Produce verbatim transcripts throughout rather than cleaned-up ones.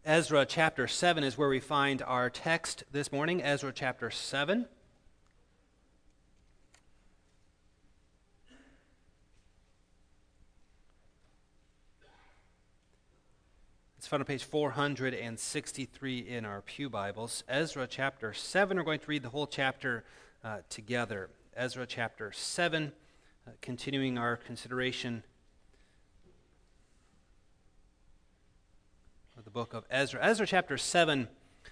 Ezra chapter seven is where we find our text this morning, Ezra chapter seven. It's found on page four hundred sixty-three in our pew Bibles. Ezra chapter seven, we're going to read the whole chapter uh, together. Ezra chapter seven, uh, continuing our consideration of the book of Ezra. Ezra chapter seven.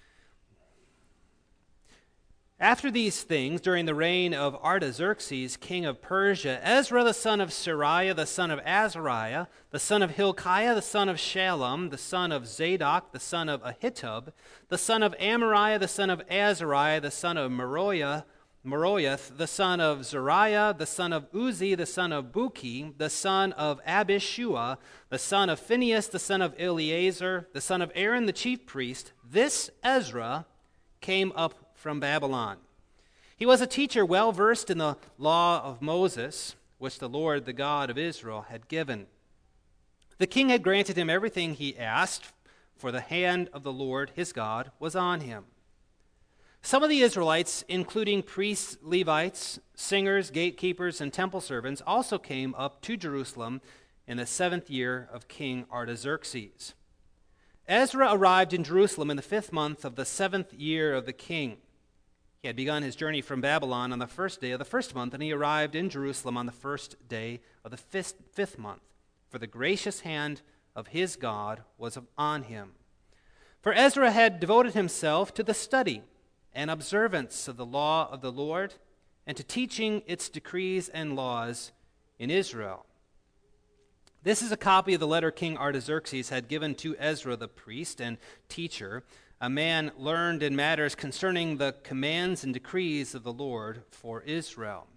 After these things, during the reign of Artaxerxes, king of Persia, Ezra the son of Seraiah, the son of Azariah, the son of Hilkiah, the son of Shallum, the son of Zadok, the son of Ahitub, the son of Amariah, the son of Azariah, the son of Meroiah, Meroyath, the son of Zariah, the son of Uzi, the son of Buki, the son of Abishua, the son of Phinehas, the son of Eleazar, the son of Aaron the chief priest, this Ezra came up from Babylon. He was a teacher well versed in the law of Moses, which the Lord, the God of Israel, had given. The king had granted him everything he asked, for the hand of the Lord, his God, was on him. Some of the Israelites, including priests, Levites, singers, gatekeepers, and temple servants, also came up to Jerusalem in the seventh year of King Artaxerxes. Ezra arrived in Jerusalem in the fifth month of the seventh year of the king. He had begun his journey from Babylon on the first day of the first month, and he arrived in Jerusalem on the first day of the fifth, fifth month, for the gracious hand of his God was on him. For Ezra had devoted himself to the study and observance of the law of the Lord, and to teaching its decrees and laws in Israel. This is a copy of the letter King Artaxerxes had given to Ezra the priest and teacher, a man learned in matters concerning the commands and decrees of the Lord for Israel.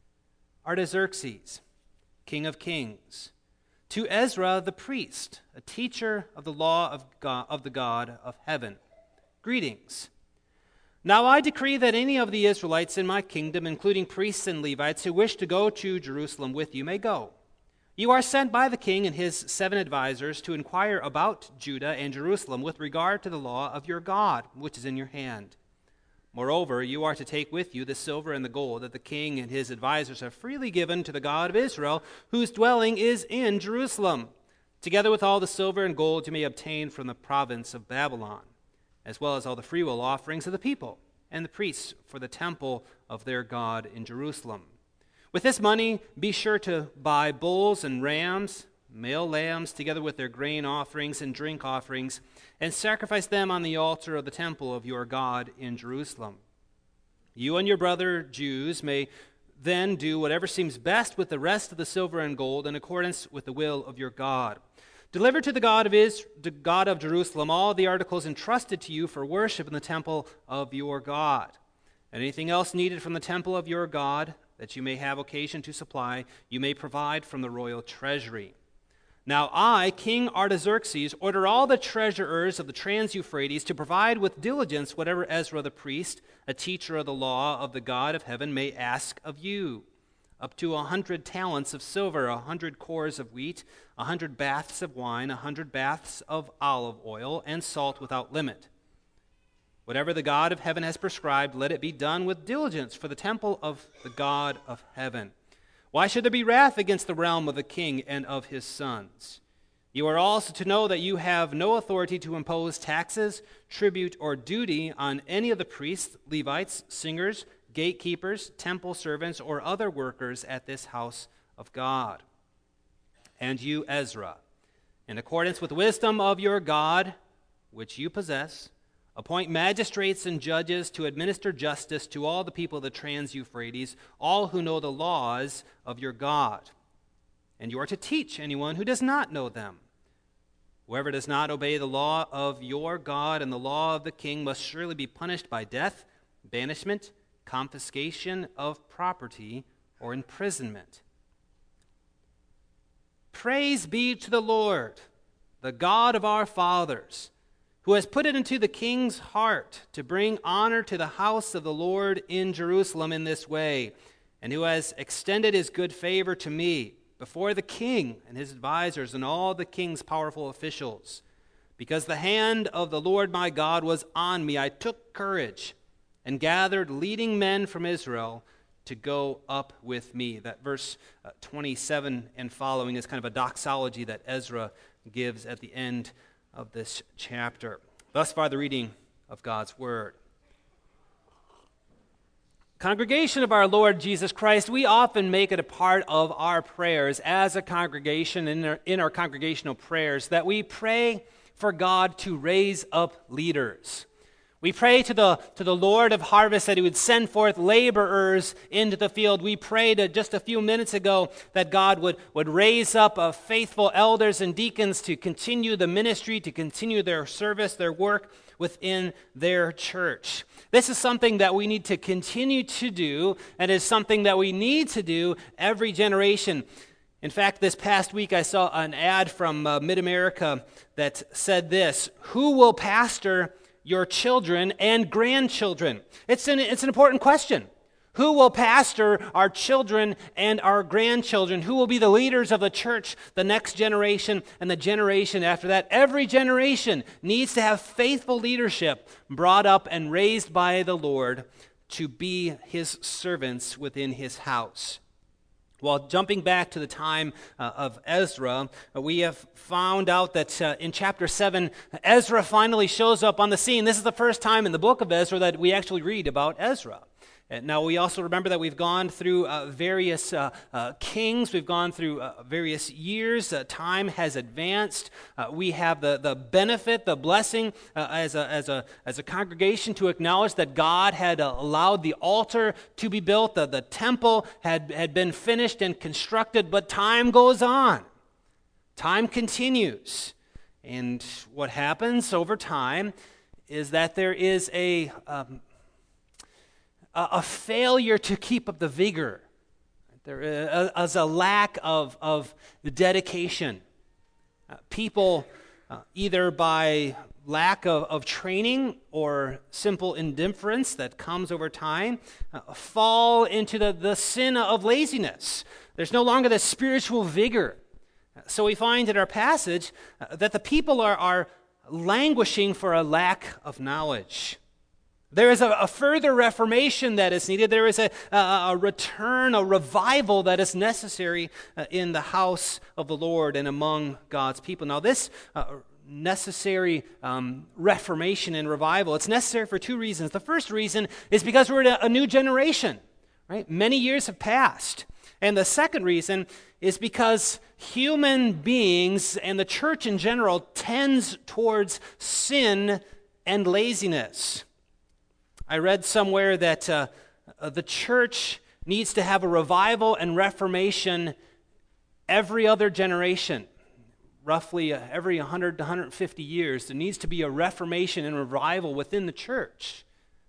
Artaxerxes, King of Kings, to Ezra the priest, a teacher of the law of God, of the God of heaven. Greetings. Now I decree that any of the Israelites in my kingdom, including priests and Levites, who wish to go to Jerusalem with you, may go. You are sent by the king and his seven advisors to inquire about Judah and Jerusalem with regard to the law of your God, which is in your hand. Moreover, you are to take with you the silver and the gold that the king and his advisors have freely given to the God of Israel, whose dwelling is in Jerusalem, together with all the silver and gold you may obtain from the province of Babylon, as well as all the freewill offerings of the people and the priests for the temple of their God in Jerusalem. With this money, be sure to buy bulls and rams, male lambs, together with their grain offerings and drink offerings, and sacrifice them on the altar of the temple of your God in Jerusalem. You and your brother Jews may then do whatever seems best with the rest of the silver and gold in accordance with the will of your God. Deliver to the God of Israel, the God of Jerusalem, all the articles entrusted to you for worship in the temple of your God. And anything else needed from the temple of your God that you may have occasion to supply, you may provide from the royal treasury. Now I, King Artaxerxes, order all the treasurers of the Trans-Euphrates to provide with diligence whatever Ezra the priest, a teacher of the law of the God of heaven, may ask of you. Up to a hundred talents of silver, a hundred cores of wheat, a hundred baths of wine, a hundred baths of olive oil, and salt without limit. Whatever the God of heaven has prescribed, let it be done with diligence for the temple of the God of heaven. Why should there be wrath against the realm of the king and of his sons? You are also to know that you have no authority to impose taxes, tribute, or duty on any of the priests, Levites, singers, gatekeepers, temple servants, or other workers at this house of God. And you, Ezra, in accordance with the wisdom of your God, which you possess, appoint magistrates and judges to administer justice to all the people of the Trans-Euphrates, all who know the laws of your God. And you are to teach anyone who does not know them. Whoever does not obey the law of your God and the law of the king must surely be punished by death, banishment, confiscation of property, or imprisonment. Praise be to the Lord, the God of our fathers, who has put it into the king's heart to bring honor to the house of the Lord in Jerusalem in this way, and who has extended his good favor to me before the king and his advisors and all the king's powerful officials, Because the hand of the Lord my God was on me, I took courage and gathered leading men from Israel to go up with me. That verse uh, twenty-seven and following is kind of a doxology that Ezra gives at the end of this chapter. Thus far, the reading of God's Word. Congregation of our Lord Jesus Christ, we often make it a part of our prayers as a congregation, in our, in our congregational prayers, that we pray for God to raise up leaders. We pray to the, to the Lord of harvest that he would send forth laborers into the field. We prayed uh, just a few minutes ago that God would, would raise up uh, faithful elders and deacons to continue the ministry, to continue their service, their work within their church. This is something that we need to continue to do, and is something that we need to do every generation. In fact, this past week I saw an ad from uh, Mid-America that said this: who will pastor your children and grandchildren? It's an, it's an important question. Who will pastor our children and our grandchildren? Who will be the leaders of the church, the next generation and the generation after that? Every generation needs to have faithful leadership brought up and raised by the Lord to be his servants within his house. Well, jumping back to the time uh, of Ezra, uh, we have found out that uh, in chapter seven, Ezra finally shows up on the scene. This is the first time in the book of Ezra that we actually read about Ezra. And now, we also remember that we've gone through uh, various uh, uh, kings. We've gone through uh, various years. Uh, time has advanced. Uh, we have the, the benefit, the blessing uh, as, a, as, a, as a congregation to acknowledge that God had uh, allowed the altar to be built. The, the temple had, had been finished and constructed, but time goes on. Time continues. And what happens over time is that there is a... Um, a failure to keep up the vigor. There is a lack of, of dedication. Uh, people, uh, either by lack of, of training or simple indifference that comes over time, uh, fall into the, the sin of laziness. There's no longer the spiritual vigor. So we find in our passage uh, that the people are, are languishing for a lack of knowledge. There is a, a further reformation that is needed. There is a, a, a return, a revival that is necessary uh, in the house of the Lord and among God's people. Now, this uh, necessary um, reformation and revival, it's necessary for two reasons. The first reason is because we're in a, a new generation, right? Many years have passed. And the second reason is because human beings and the church in general tends towards sin and laziness. I read somewhere that uh, uh, the church needs to have a revival and reformation every other generation. Roughly uh, every one hundred to one hundred fifty years, there needs to be a reformation and revival within the church.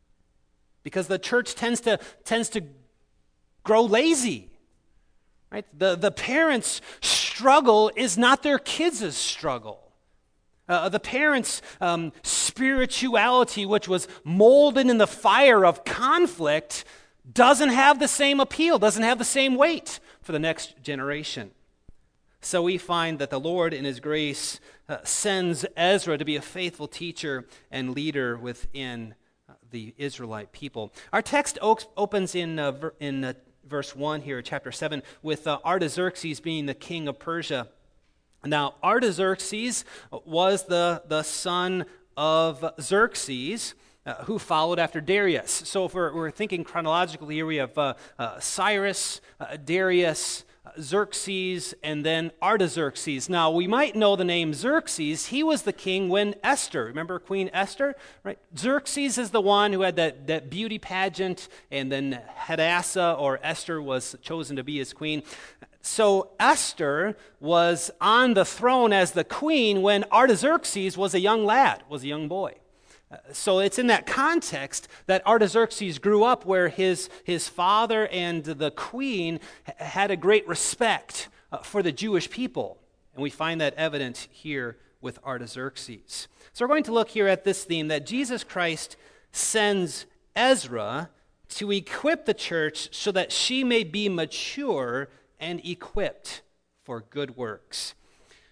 Because the church tends to, tends to grow lazy. Right? The, the parents' struggle is not their kids' struggle. Uh, the parents' um, spirituality, which was molded in the fire of conflict, doesn't have the same appeal, doesn't have the same weight for the next generation. So we find that the Lord, in his grace, uh, sends Ezra to be a faithful teacher and leader within uh, the Israelite people. Our text o- opens in, uh, ver- in uh, verse one here, chapter seven, with uh, Artaxerxes being the king of Persia. Now, Artaxerxes was the, the son of Xerxes, uh, who followed after Darius. So if we're, we're thinking chronologically here, we have uh, uh, Cyrus, uh, Darius, uh, Xerxes, and then Artaxerxes. Now, we might know the name Xerxes. He was the king when Esther, remember Queen Esther? Right? Xerxes is the one who had that, that beauty pageant, and then Hadassah, or Esther, was chosen to be his queen. So Esther was on the throne as the queen when Artaxerxes was a young lad, was a young boy. Uh, so it's in that context that Artaxerxes grew up, where his, his father and the queen had a great respect uh, for the Jewish people. And we find that evident here with Artaxerxes. So we're going to look here at this theme that Jesus Christ sends Ezra to equip the church so that she may be mature and equipped for good works.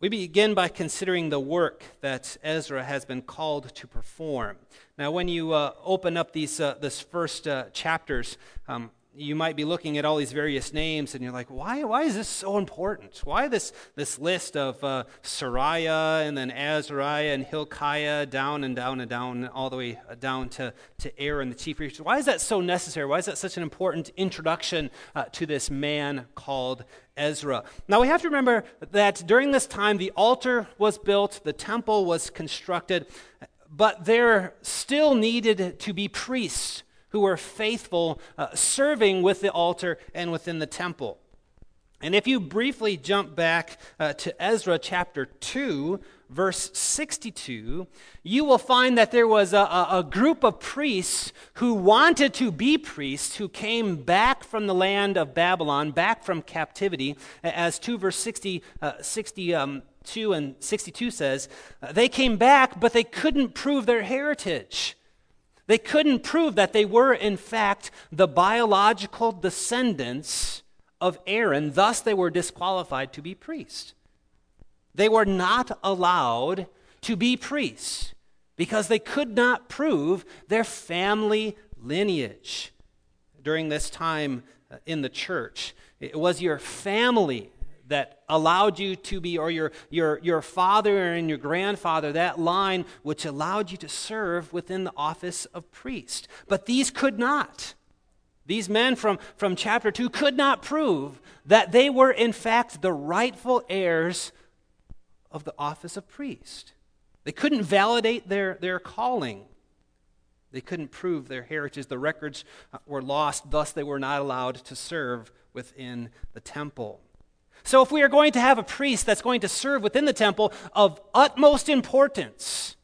We begin by considering the work that Ezra has been called to perform. Now, when you uh, open up these uh, this first uh, chapters, um, you might be looking at all these various names, and you're like, why Why is this so important? Why this this list of uh, Sariah, and then Azariah, and Hilkiah, down and down and down, all the way down to, to Aaron, the chief priest? Why is that so necessary? Why is that such an important introduction uh, to this man called Ezra? Now, we have to remember that during this time, the altar was built, the temple was constructed, but there still needed to be priests who were faithful, uh, serving with the altar and within the temple. And if you briefly jump back uh, to Ezra chapter two, verse sixty-two, you will find that there was a, a, a group of priests who wanted to be priests, who came back from the land of Babylon, back from captivity, as two verse sixty, uh, sixty-two and sixty-two says. Uh, they came back, but they couldn't prove their heritage. They couldn't prove that they were, in fact, the biological descendants of Aaron. Thus, they were disqualified to be priests. They were not allowed to be priests because they could not prove their family lineage. During this time in the church, it was your family that allowed you to be, or your, your, your father and your grandfather, that line which allowed you to serve within the office of priest. But these could not. These men from, from chapter two could not prove that they were in fact the rightful heirs of the office of priest. They couldn't validate their, their calling. They couldn't prove their heritage. The records were lost, thus they were not allowed to serve within the temple. So if we are going to have a priest that's going to serve within the temple of utmost importance,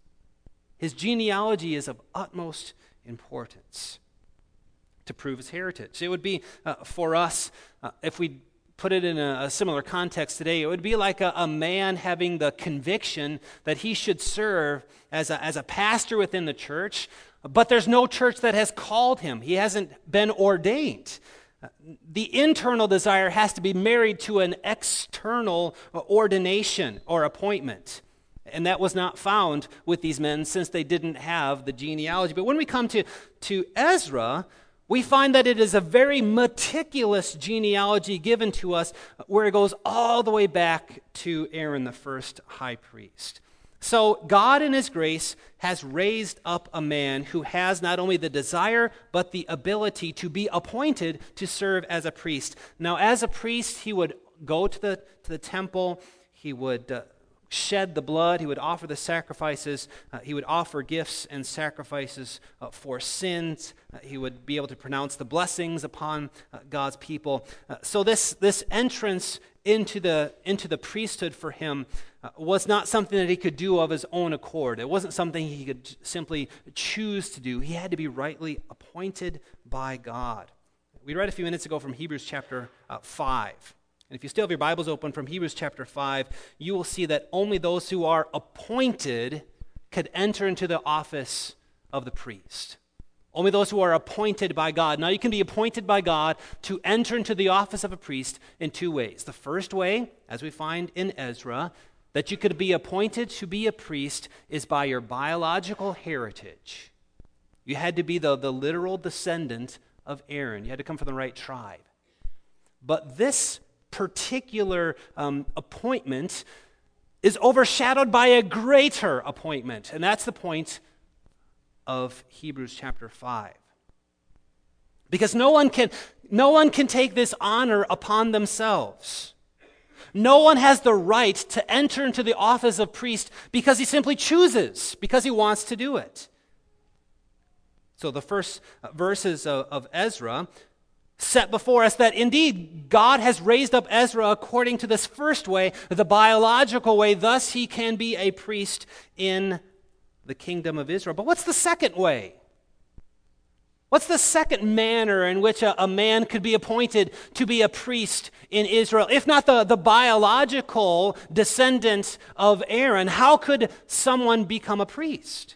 his genealogy is of utmost importance to prove his heritage. It would be uh, for us, uh, if we put it in a, a similar context today, it would be like a, a man having the conviction that he should serve as a, as a pastor within the church, but there's no church that has called him. He hasn't been ordained. The internal desire has to be married to an external ordination or appointment. And that was not found with these men since they didn't have the genealogy. But when we come to, to Ezra, we find that it is a very meticulous genealogy given to us where it goes all the way back to Aaron, the first high priest. So God in his grace has raised up a man who has not only the desire but the ability to be appointed to serve as a priest. Now, as a priest, he would go to the to the temple, he would uh, shed the blood, he would offer the sacrifices, uh, he would offer gifts and sacrifices uh, for sins, uh, he would be able to pronounce the blessings upon uh, God's people. Uh, so this this entrance into the into the priesthood for him uh, was not something that he could do of his own accord. It wasn't something he could simply choose to do. He had to be rightly appointed by God. We read a few minutes ago from Hebrews chapter uh, five. And if you still have your Bibles open from Hebrews chapter five, you will see that only those who are appointed could enter into the office of the priest. Only those who are appointed by God. Now, you can be appointed by God to enter into the office of a priest in two ways. The first way, as we find in Ezra, that you could be appointed to be a priest is by your biological heritage. You had to be the, the literal descendant of Aaron. You had to come from the right tribe. But this particular um, appointment is overshadowed by a greater appointment, and that's the point of Hebrews chapter five. Because no one can no one can take this honor upon themselves. No one has the right to enter into the office of priest because he simply chooses, because he wants to do it. So the first verses of, of Ezra set before us that indeed God has raised up Ezra according to this first way, the biological way, thus he can be a priest in the kingdom of Israel. But what's the second way? What's the second manner in which a, a man could be appointed to be a priest in Israel? If not the, the biological descendant of Aaron, how could someone become a priest?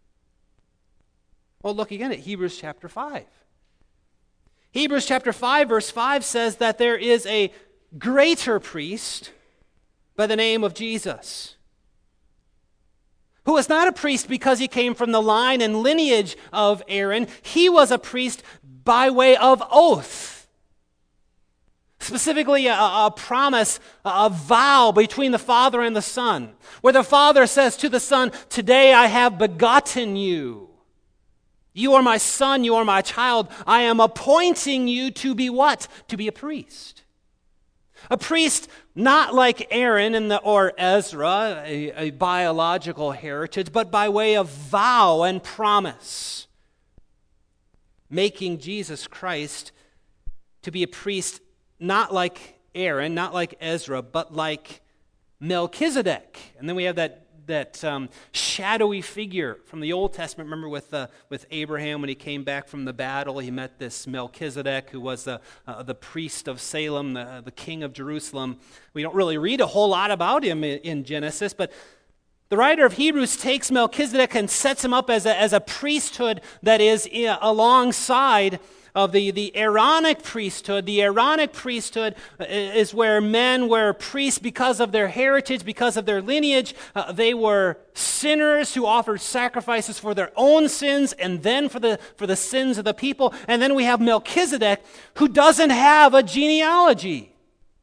Well, look again at Hebrews chapter five. Hebrews chapter five, verse five says that there is a greater priest, by the name of Jesus, who was not a priest because he came from the line and lineage of Aaron. He was a priest by way of oath. Specifically, a, a promise, a vow between the Father and the Son, where the Father says to the Son, "Today I have begotten you. You are my son, you are my child. I am appointing you to be what? To be a priest." A priest not like Aaron and the, or Ezra, a, a biological heritage, but by way of vow and promise, making Jesus Christ to be a priest not like Aaron, not like Ezra, but like Melchizedek. And then we have that that um, shadowy figure from the Old Testament. Remember with uh, with Abraham when he came back from the battle, he met this Melchizedek who was the, uh, the priest of Salem, the, the king of Jerusalem. We don't really read a whole lot about him in, in Genesis, but the writer of Hebrews takes Melchizedek and sets him up as a, as a priesthood that is in, alongside of the, the Aaronic priesthood. The Aaronic priesthood is where men were priests because of their heritage, because of their lineage. Uh, they were sinners who offered sacrifices for their own sins and then for the, for the sins of the people. And then we have Melchizedek, who doesn't have a genealogy.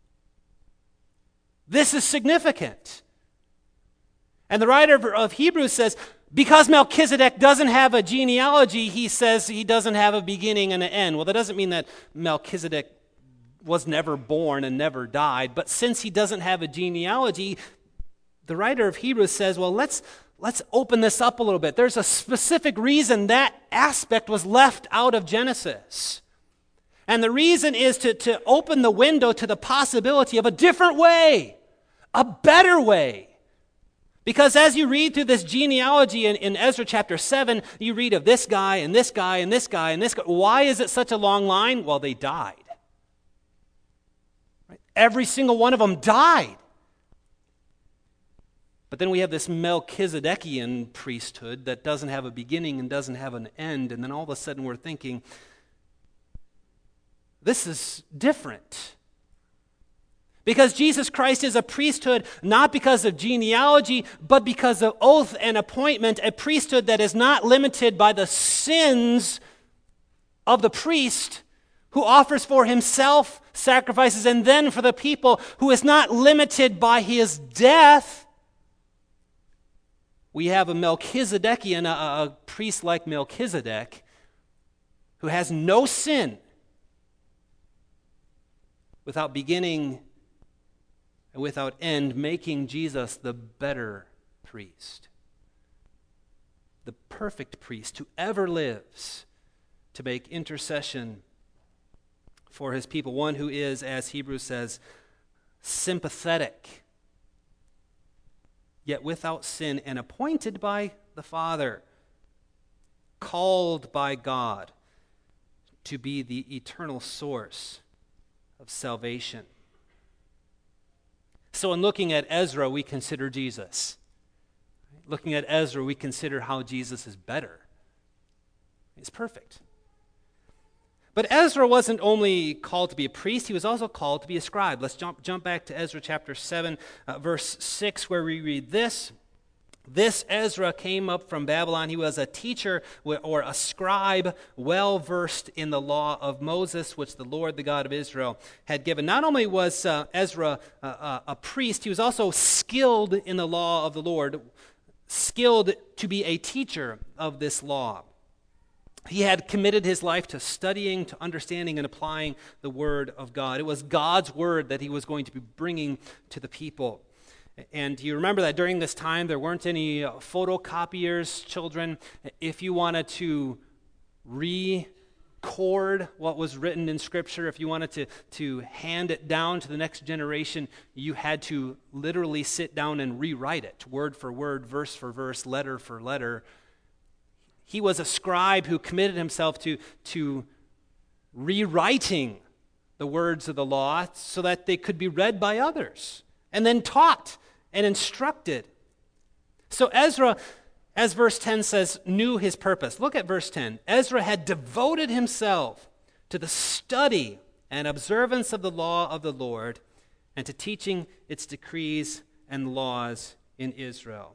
This is significant. And the writer of Hebrews says, because Melchizedek doesn't have a genealogy, he says he doesn't have a beginning and an end. Well, that doesn't mean that Melchizedek was never born and never died. But since he doesn't have a genealogy, the writer of Hebrews says, well, let's, let's open this up a little bit. There's a specific reason that aspect was left out of Genesis. And the reason is to, to open the window to the possibility of a different way, a better way. Because as you read through this genealogy in, in Ezra chapter seven, you read of this guy and this guy and this guy and this guy. Why is it such a long line? Well, they died. Right? Every single one of them died. But then we have this Melchizedekian priesthood that doesn't have a beginning and doesn't have an end. And then all of a sudden we're thinking, this is different. Because Jesus Christ is a priesthood not because of genealogy, but because of oath and appointment, a priesthood that is not limited by the sins of the priest who offers for himself sacrifices and then for the people, who is not limited by his death. We have a Melchizedekian, a, a priest like Melchizedek, who has no sin, without beginning and without end, making Jesus the better priest, the perfect priest who ever lives to make intercession for his people, one who is, as Hebrews says, sympathetic, yet without sin, and appointed by the Father, called by God to be the eternal source of salvation. So in looking at Ezra, we consider Jesus. Looking at Ezra, we consider how Jesus is better. He's perfect. But Ezra wasn't only called to be a priest, he was also called to be a scribe. Let's jump, jump back to Ezra chapter seven, uh, verse six, where we read this. This Ezra came up from Babylon. He was a teacher or a scribe, well versed in the law of Moses, which the Lord, the God of Israel, had given. Not only was uh, Ezra uh, a priest, he was also skilled in the law of the Lord, skilled to be a teacher of this law. He had committed his life to studying, to understanding, and applying the Word of God. It was God's Word that he was going to be bringing to the people. And you remember that during this time, there weren't any uh, photocopiers, children. If you wanted to record what was written in Scripture, if you wanted to, to hand it down to the next generation, you had to literally sit down and rewrite it, word for word, verse for verse, letter for letter. He was a scribe who committed himself to, to rewriting the words of the law so that they could be read by others and then taught and instructed. So Ezra, as verse ten says, knew his purpose. Look at verse ten. Ezra had devoted himself to the study and observance of the law of the Lord and to teaching its decrees and laws in Israel.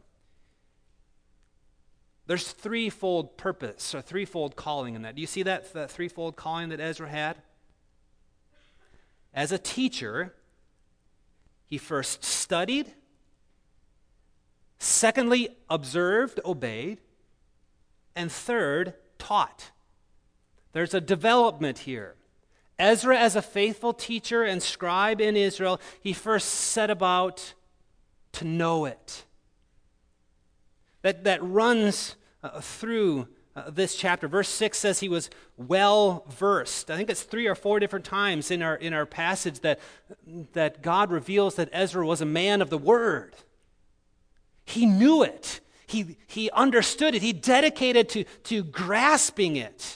There's threefold purpose or threefold calling in that. Do you see that, that threefold calling that Ezra had? As a teacher, he first studied, secondly, observed, obeyed, and third, taught. There's a development here. Ezra, as a faithful teacher and scribe in Israel, he first set about to know it. That, that runs uh, through uh, this chapter. Verse six says he was well versed. I think it's three or four different times in our, in our passage that, that God reveals that Ezra was a man of the word. He knew it. He, he understood it. He dedicated to, to grasping it.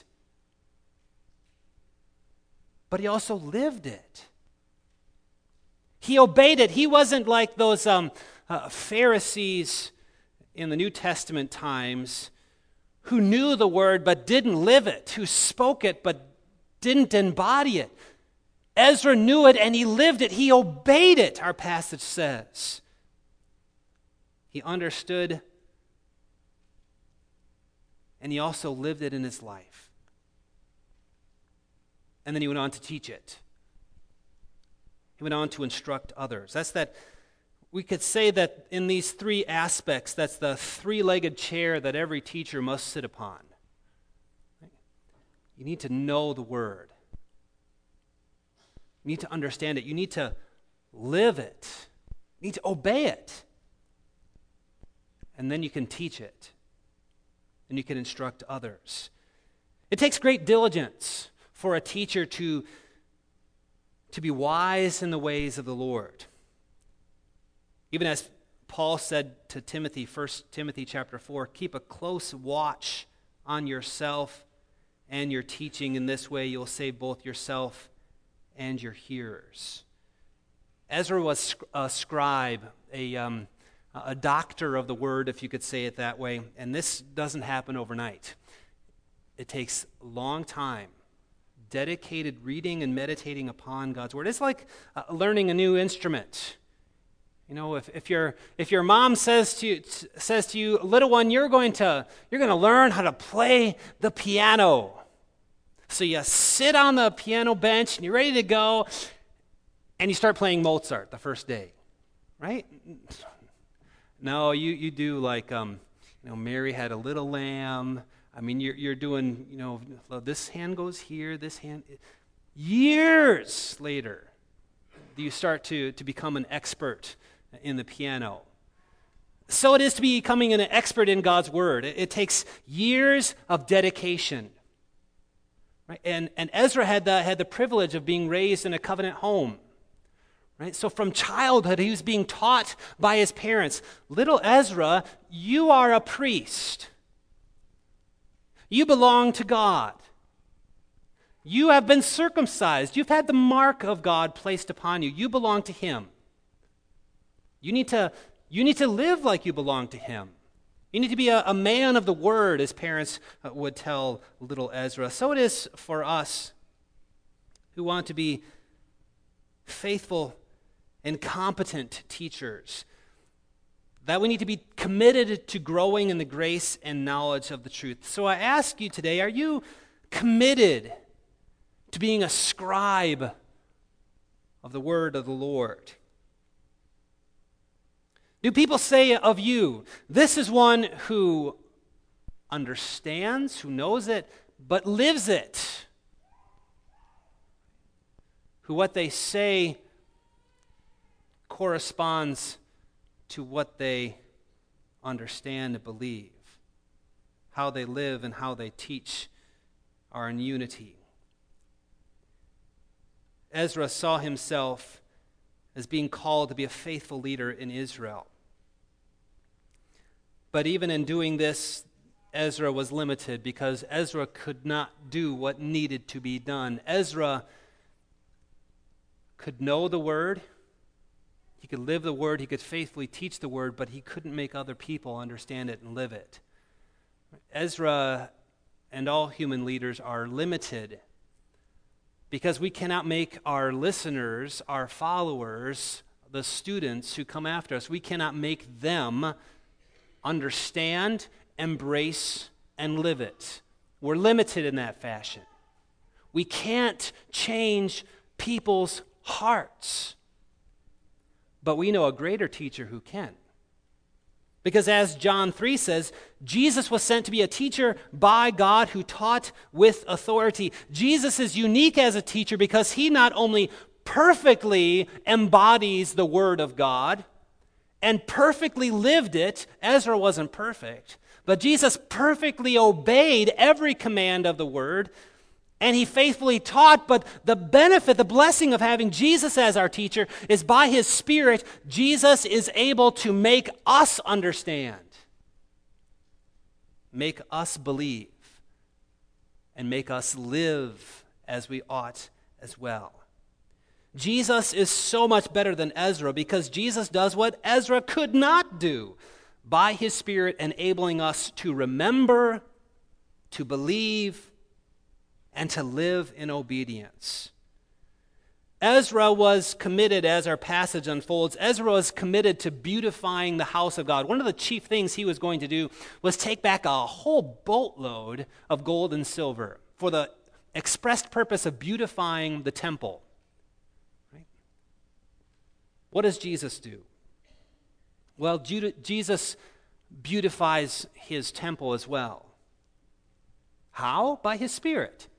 But he also lived it. He obeyed it. He wasn't like those um, uh, Pharisees in the New Testament times who knew the word but didn't live it, who spoke it but didn't embody it. Ezra knew it and he lived it. He obeyed it, our passage says. He understood and he also lived it in his life. And then he went on to teach it. He went on to instruct others. That's that, we could say that in these three aspects, that's the three-legged chair that every teacher must sit upon. You need to know the word. You need to understand it. You need to live it. You need to obey it. And then you can teach it. And you can instruct others. It takes great diligence for a teacher to, to be wise in the ways of the Lord. Even as Paul said to Timothy, First Timothy chapter four, keep a close watch on yourself and your teaching. In this way you'll save both yourself and your hearers. Ezra was a scribe, a, um, a doctor of the word, if you could say it that way, and this doesn't happen overnight. It takes a long time. Dedicated reading and meditating upon God's word. It's like uh, learning a new instrument. You know, if, if your if your mom says to you, says to you, little one, you're going to you're going to learn how to play the piano. So you sit on the piano bench and you're ready to go, and you start playing Mozart the first day, right? No, you you do like um, you know, Mary had a little lamb. I mean, you're you're doing, you know, this hand goes here, this hand. Years later, you start to, to become an expert in the piano. So it is to be becoming an expert in God's word. It, it takes years of dedication. Right? And, and Ezra had the, had the privilege of being raised in a covenant home. Right? So from childhood, he was being taught by his parents. Little Ezra, you are a priest. You belong to God. You have been circumcised. You've had the mark of God placed upon you. You belong to him. You need to, you need to live like you belong to him. You need to be a, a man of the word, as parents uh, would tell little Ezra. So it is for us who want to be faithful and competent teachers, that we need to be committed to growing in the grace and knowledge of the truth. So I ask you today, are you committed to being a scribe of the word of the Lord? Do people say of you, this is one who understands, who knows it, but lives it? Who what they say corresponds to what they understand and believe. How they live and how they teach are in unity. Ezra saw himself as being called to be a faithful leader in Israel. But even in doing this, Ezra was limited because Ezra could not do what needed to be done. Ezra could know the word, he could live the word, he could faithfully teach the word, but he couldn't make other people understand it and live it. Ezra and all human leaders are limited because we cannot make our listeners, our followers, the students who come after us, we cannot make them understand, embrace, and live it. We're limited in that fashion. We can't change people's hearts. But we know a greater teacher who can. Because as John three says, Jesus was sent to be a teacher by God who taught with authority. Jesus is unique as a teacher because he not only perfectly embodies the Word of God and perfectly lived it. Ezra wasn't perfect, but Jesus perfectly obeyed every command of the Word, and he faithfully taught. But the benefit, the blessing of having Jesus as our teacher is by his Spirit, Jesus is able to make us understand, make us believe, and make us live as we ought as well. Jesus is so much better than Ezra because Jesus does what Ezra could not do by his Spirit, enabling us to remember, to believe, and to live in obedience. Ezra was committed, as our passage unfolds, Ezra was committed to beautifying the house of God. One of the chief things he was going to do was take back a whole boatload of gold and silver for the expressed purpose of beautifying the temple. Right? What does Jesus do? Well, Jude- Jesus beautifies his temple as well. How? By his Spirit.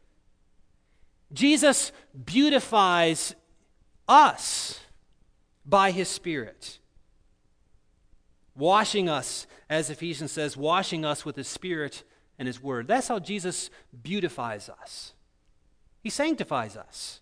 Jesus beautifies us by his Spirit, washing us, as Ephesians says, washing us with his Spirit and his Word. That's how Jesus beautifies us. He sanctifies us.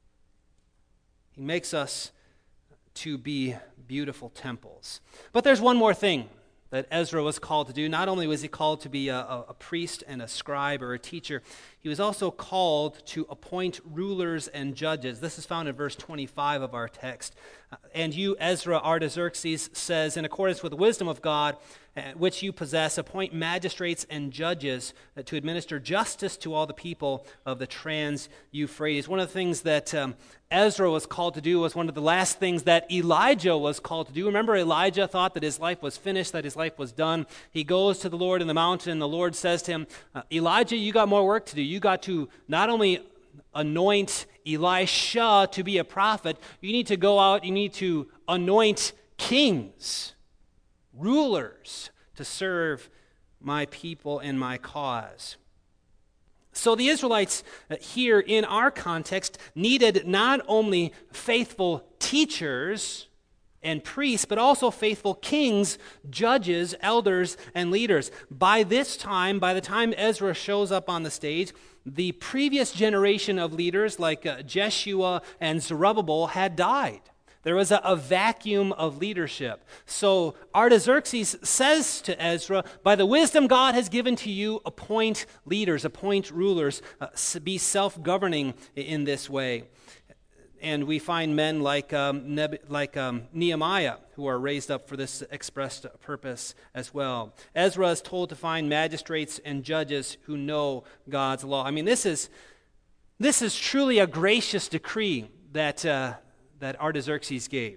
He makes us to be beautiful temples. But there's one more thing that Ezra was called to do. Not only was he called to be a, a, a priest and a scribe or a teacher, he was also called to appoint rulers and judges. This is found in verse twenty-five of our text. Uh, and you, Ezra Artaxerxes, says, in accordance with the wisdom of God, uh, which you possess, appoint magistrates and judges uh, to administer justice to all the people of the Trans-Euphrates. One of the things that um, Ezra was called to do was one of the last things that Elijah was called to do. Remember, Elijah thought that his life was finished, that his life was done. He goes to the Lord in the mountain, and the Lord says to him, uh, Elijah, you got more work to do. You got to not only anoint Elisha to be a prophet, you need to go out, you need to anoint kings, rulers, to serve my people and my cause. So the Israelites here in our context needed not only faithful teachers and priests, but also faithful kings, judges, elders, and leaders. By this time, by the time Ezra shows up on the stage, the previous generation of leaders like uh, Jeshua and Zerubbabel had died. There was a, a vacuum of leadership. So Artaxerxes says to Ezra, by the wisdom God has given to you, appoint leaders, appoint rulers, uh, be self-governing in this way. And we find men like um, Neb- like um, Nehemiah who are raised up for this expressed purpose as well. Ezra is told to find magistrates and judges who know God's law. I mean, this is this is truly a gracious decree that uh, that Artaxerxes gave.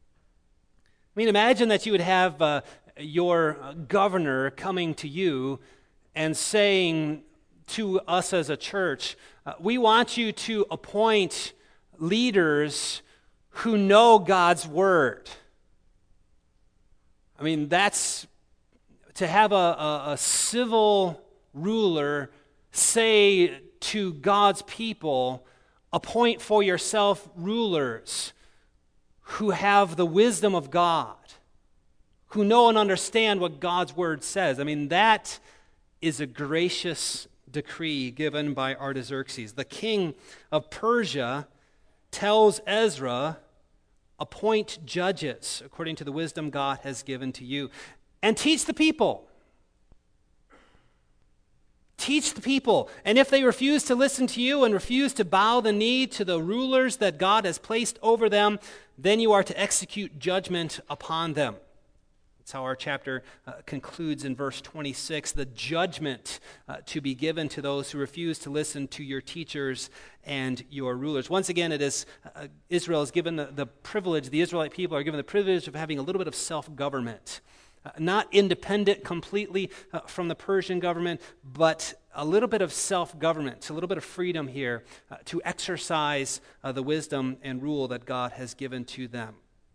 I mean, imagine that you would have uh, your governor coming to you and saying to us as a church, uh, we want you to appoint leaders who know God's word. I mean, that's to have a, a, a civil ruler say to God's people, appoint for yourself rulers who have the wisdom of God, who know and understand what God's word says. I mean, that is a gracious decree given by Artaxerxes. The king of Persia tells Ezra, appoint judges according to the wisdom God has given to you, and teach the people. Teach the people. And if they refuse to listen to you and refuse to bow the knee to the rulers that God has placed over them, then you are to execute judgment upon them. That's how our chapter uh, concludes in verse twenty-six, the judgment uh, to be given to those who refuse to listen to your teachers and your rulers. Once again, it is uh, Israel is given the, the privilege, the Israelite people are given the privilege of having a little bit of self-government. Uh, not independent completely uh, from the Persian government, but a little bit of self-government, a little bit of freedom here uh, to exercise uh, the wisdom and rule that God has given to them.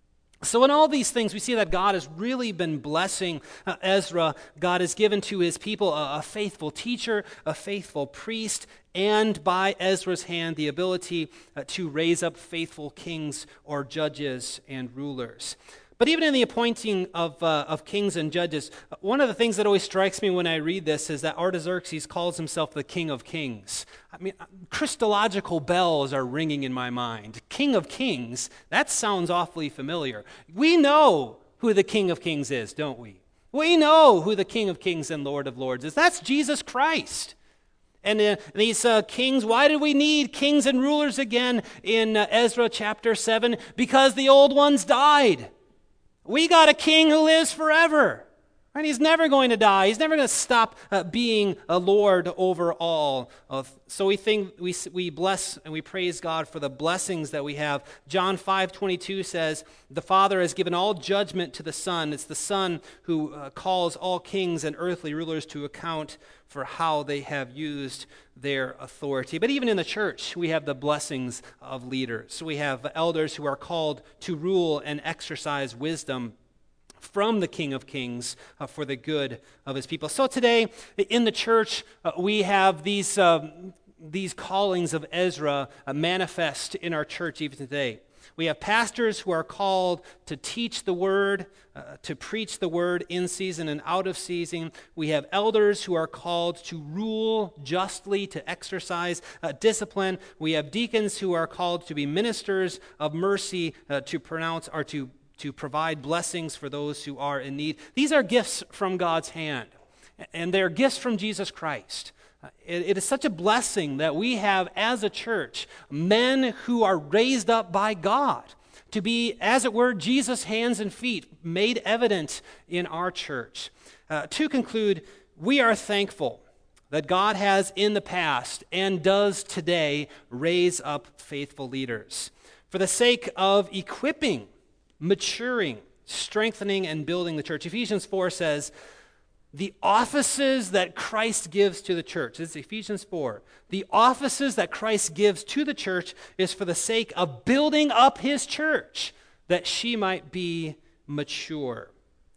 So in all these things, we see that God has really been blessing uh, Ezra. God has given to his people a, a faithful teacher, a faithful priest, and by Ezra's hand, the ability uh, to raise up faithful kings or judges and rulers. But even in the appointing of uh, of kings and judges, one of the things that always strikes me when I read this is that Artaxerxes calls himself the King of Kings. I mean, Christological bells are ringing in my mind. King of Kings, that sounds awfully familiar. We know who the King of Kings is, don't we? We know who the King of Kings and Lord of Lords is. That's Jesus Christ. And uh, these uh, kings, why did we need kings and rulers again in uh, Ezra chapter seven? Because the old ones died. We got a king who lives forever. Right? He's never going to die. He's never going to stop uh, being a Lord over all. Of, so we think we we bless and we praise God for the blessings that we have. John five twenty-two says, "The Father has given all judgment to the Son." It's the Son who uh, calls all kings and earthly rulers to account for how they have used their authority. But even in the church, we have the blessings of leaders. So we have elders who are called to rule and exercise wisdom from the King of Kings uh, for the good of his people. So today, in the church, uh, we have these, uh, these callings of Ezra uh, manifest in our church even today. We have pastors who are called to teach the word, uh, to preach the word in season and out of season. We have elders who are called to rule justly, to exercise uh, discipline. We have deacons who are called to be ministers of mercy, uh, to pronounce or to, to provide blessings for those who are in need. These are gifts from God's hand, and they're gifts from Jesus Christ. It, it is such a blessing that we have as a church men who are raised up by God to be, as it were, Jesus' hands and feet made evident in our church. Uh, to conclude, we are thankful that God has in the past and does today raise up faithful leaders for the sake of equipping, maturing, strengthening, and building the church. Ephesians four says, the offices that Christ gives to the church, this is Ephesians four, the offices that Christ gives to the church is for the sake of building up his church, that she might be mature.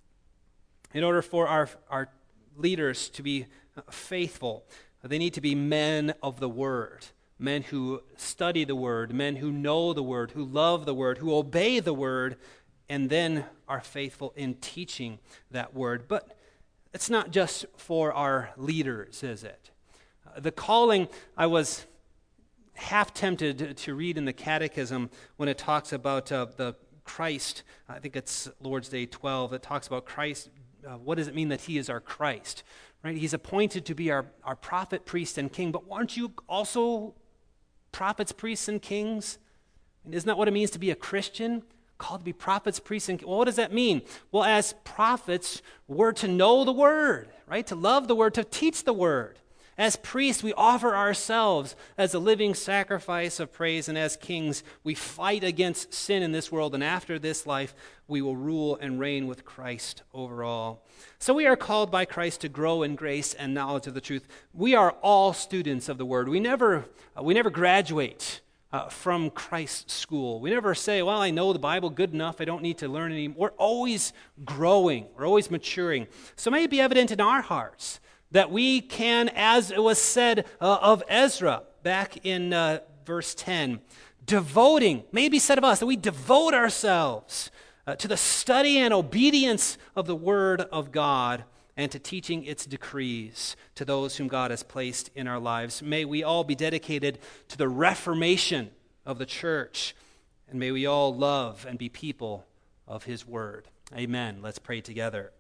In order for our, our leaders to be faithful, they need to be men of the word, men who study the word, men who know the word, who love the word, who obey the word, and then are faithful in teaching that word. But it's not just for our leaders, is it? Uh, the calling, I was half tempted to read in the Catechism when it talks about uh, the Christ, I think it's Lord's Day twelve, it talks about Christ. Uh, what does it mean that he is our Christ? Right? He's appointed to be our, our prophet, priest, and king, but aren't you also prophets, priests, and kings? And isn't that what it means to be a Christian? Called to be prophets, priests, and well, what does that mean? Well, as prophets, we're to know the word, right? To love the word, to teach the word. As priests, we offer ourselves as a living sacrifice of praise, and as kings, we fight against sin in this world, and after this life, we will rule and reign with Christ over all. So we are called by Christ to grow in grace and knowledge of the truth. We are all students of the word. We never, uh, we never graduate Uh, from Christ's school. We never say, well, I know the Bible good enough, I don't need to learn anymore. We're always growing, we're always maturing. So may it be evident in our hearts that we can, as it was said uh, of Ezra back in uh, verse ten, devoting, may it be said of us, that we devote ourselves uh, to the study and obedience of the Word of God and to teaching its decrees to those whom God has placed in our lives. May we all be dedicated to the reformation of the church, and may we all love and be people of his word. Amen. Let's pray together.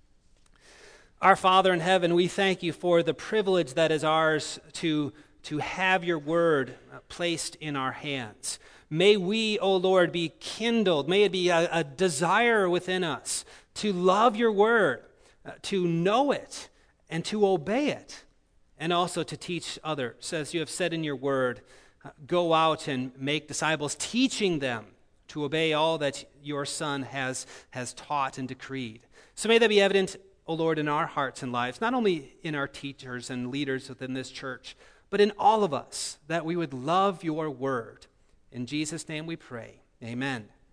Our Father in heaven, we thank you for the privilege that is ours to, to have your word placed in our hands. May we, O Lord, be kindled. May it be a, a desire within us to love your word, uh, to know it, and to obey it, and also to teach others. As you have said in your word, uh, go out and make disciples, teaching them to obey all that your Son has, has taught and decreed. So may that be evident, O Lord, in our hearts and lives, not only in our teachers and leaders within this church, but in all of us, that we would love your word. In Jesus' name we pray. Amen.